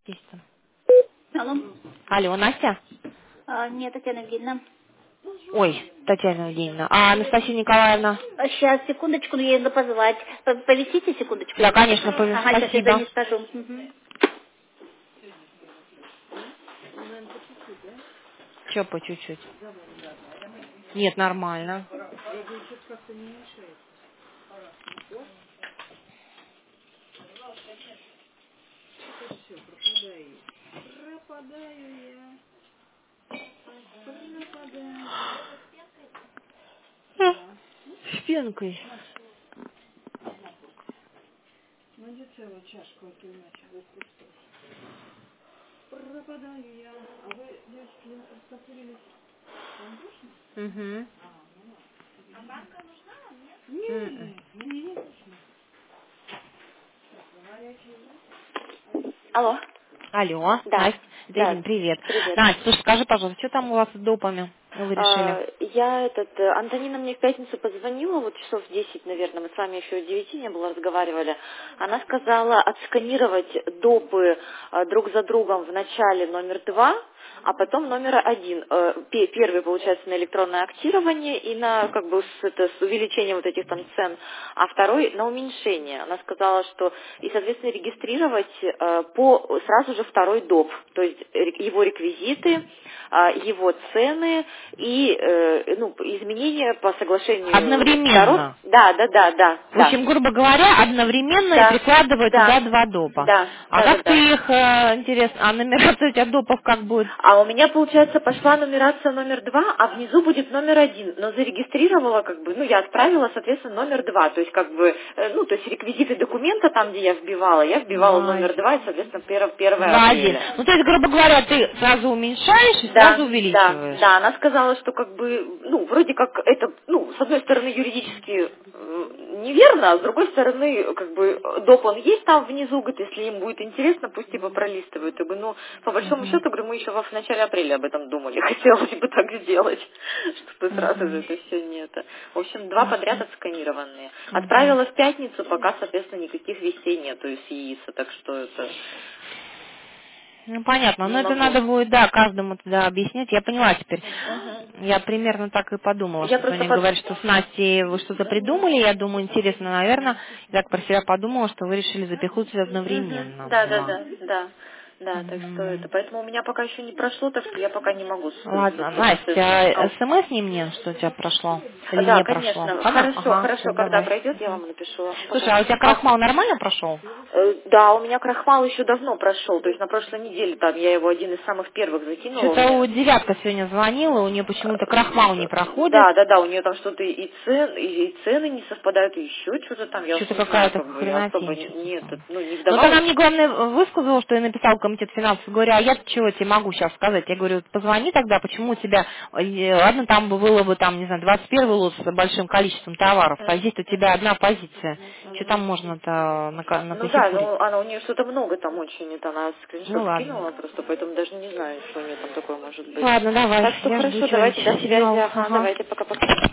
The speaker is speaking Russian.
Есть там. Алло. Алло, Настя? Нет, Татьяна Евгеньевна. Ой, Татьяна Евгеньевна. А Анастасия Николаевна? Сейчас, секундочку, мне надо позвать. Повисите секундочку, Да, я сейчас. конечно, Ага, сейчас я за спасибо. ней скажу. Мгм. Че по чуть-чуть? Нет, нормально. С пенкой. Угу. Алло. Алло, Да, Настя, это да, Ирина, привет. привет. Настя, слушай, скажи, пожалуйста, что там у вас с допами? Вы решили? Антонина мне в пятницу позвонила, вот часов в 10, наверное, мы с вами еще в 9 не было, разговаривали. Она сказала отсканировать допы друг за другом в начале номер 2, а потом номер 1. Первый, получается, на электронное актирование и на как бы с увеличением вот этих там цен, а второй на уменьшение. Она сказала, что и, соответственно, регистрировать сразу же второй доп, то есть его реквизиты, его цены и изменения по соглашению сторон. Одновременно. В Да. общем, грубо говоря, одновременно и Да, прикладывая да, туда два допа. да, А да, да, как ты да. их, интересно, а нумерация у тебя допов как будет? А у меня, получается, пошла нумерация номер 2, а внизу будет номер 1. Но зарегистрировала, я отправила, соответственно, номер 2. То есть, то есть реквизиты документа, там, где я вбивала Два, номер 2, и, соответственно, 1 два, один. апреля. Ну, то есть, грубо говоря, ты сразу уменьшаешь и сразу Да, да, увеличиваешь. да. Она сказала, что вроде как это, с одной стороны, юридически неверно, а с другой стороны, доп. Он есть там внизу, говорит, если им будет интересно, пусть типа пролистывают. Я говорю, по большому Мгм. счету, говорю, мы еще в начале апреля об этом думали. Хотелось бы так сделать, чтобы сразу же Мгм. это все не это. В общем, 2 подряд Мгм. отсканированные. Мгм. Отправила в пятницу, пока, соответственно, никаких вестей нету из ЕИСа, так что это Ну, понятно. не Но это могу. надо будет, да, каждому тогда объяснять. Я поняла теперь. Мгм. Я примерно так и подумала, Я что просто Соня говорит, что с Настей вы что-то придумали. Я думаю, интересно, наверное. Я так про себя подумала, что вы решили запихнуть Мгм. одновременно Да, да, два. да, да. Да, так что это. Мгм. Поэтому у меня пока еще не прошло, так что я пока не могу Ладно, Настя, а Ау. СМС не мне, что у тебя прошло? Или Да, не прошло? конечно. Ага, Хорошо, ага, все, хорошо. Когда давай. пройдет, я Мгм. вам напишу. Слушай, Ага. а у тебя крахмал нормально прошел? Да, у меня крахмал еще давно прошел. То есть на прошлой неделе там я его один из самых первых закинула у Что-то у меня. девятка сегодня звонила, у нее почему-то крахмал не проходит. Да, да, да, у нее там что-то и цены не совпадают, и еще что-то там, я уж Что-то не знаю, какая-то я особо хренотень, что-то нет, там. не Ну, вот она вдавалась. мне, главное, высказала, что я написал в комитет финансов. Говорю, а я чего тебе могу сейчас сказать? Я говорю, позвони тогда, почему у тебя, ладно, там бы было бы, там, не знаю, 21 лот с большим количеством товаров, а здесь у тебя одна позиция. Что там можно-то Ну да, накосипурить? но у нее что-то много там очень, это она Ну, скриншот ладно. скинула просто, поэтому даже не знаю, что у нее там такое может быть. Ладно, давай, Так что я жду хорошо, давайте, до что-нибудь, связи, сигнал. ага, Ага. давайте, пока-пока.